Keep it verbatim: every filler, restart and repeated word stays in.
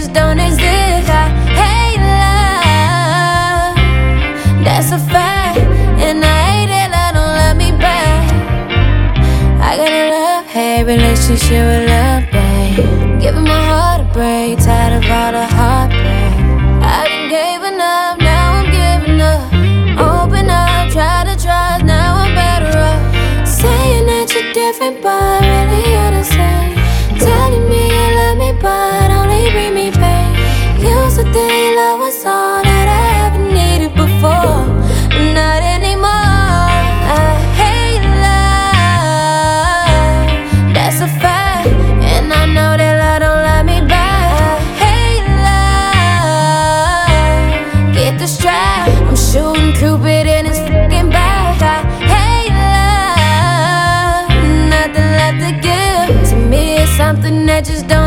just don't exist. I hate love, that's a fact. And I hate that love don't love me back. I got a love-hate relationship with love, babe. Giving my heart a break, tired of all the heartbreak. I done gave enough, now I'm giving up. Open up, try to trust, now I'm better off. Saying that you're different, but really you're the same. Telling me you love me, but only bring me pain. Used to think love was all that I ever needed before, but not anymore. I hate love, that's a fact. And I know that love don't love me back. I hate love, get the strap. I'm shooting Cupid in his fucking back. I hate love, nothing left to give. To me it's something that just don't